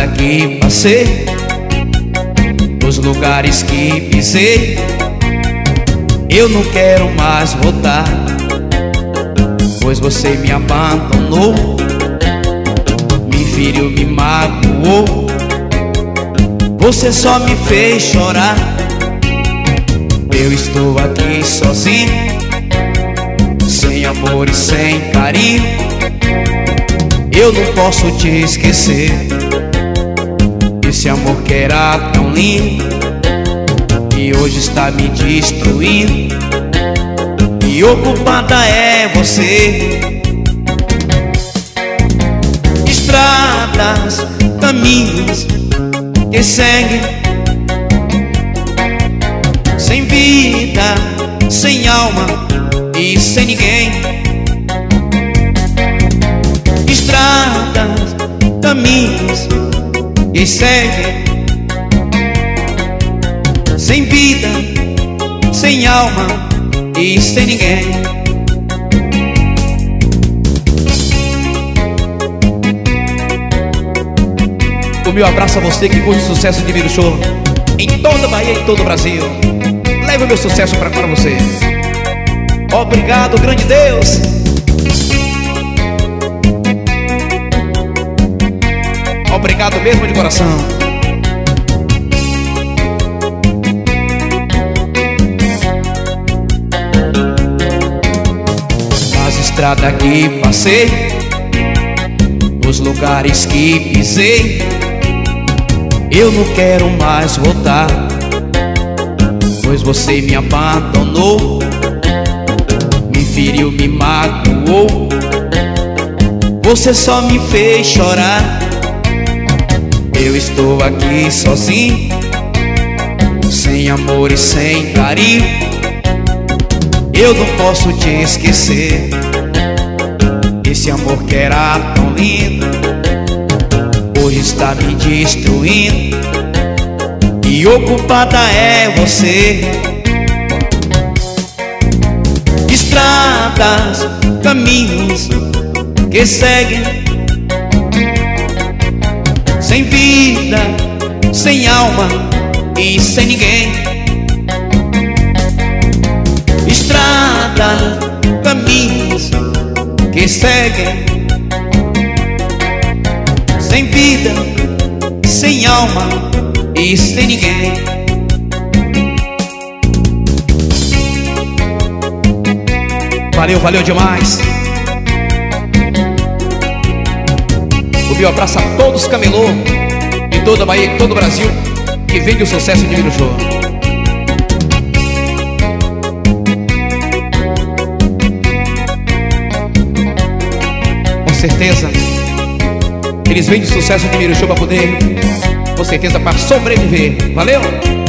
estrada que passei, nos lugares que pisei, eu não quero mais voltar, pois você me abandonou, me feriu, me magoou. Você só me fez chorar. Eu estou aqui sozinho, sem amor e sem carinho. Eu não posso te esquecer. Esse amor que era tão lindo e hoje está me destruindo. E o culpada é você. Estradas, caminhos que seguem, sem vida, sem alma e sem ninguém. Estradas, caminhos que seguem, sem vida, sem alma e sem ninguém. O meu abraço a você que curte o sucesso de Divino Show em toda a Bahia e em todo o Brasil. Leve o meu sucesso para você. Obrigado, grande Deus. Obrigado mesmo de coração. Nas estradas que passei, nos lugares que pisei, eu não quero mais voltar, pois você me abandonou, me feriu, me magoou. Você só me fez chorar. Eu estou aqui sozinho, sem amor e sem carinho. Eu não posso te esquecer. Esse amor que era tão lindo hoje está me destruindo. E o culpada é você. Estradas, caminhos que seguem, sem vida, sem alma e sem ninguém. Estradas, caminhos que seguem, sem vida, sem alma e sem ninguém. Valeu, valeu demais. O meu abraço a todos os camelô de toda a Bahia e todo o Brasil que vende o sucesso de Divino Show. Com certeza eles vendem o sucesso de Divino Show para poder, com certeza, para sobreviver. Valeu?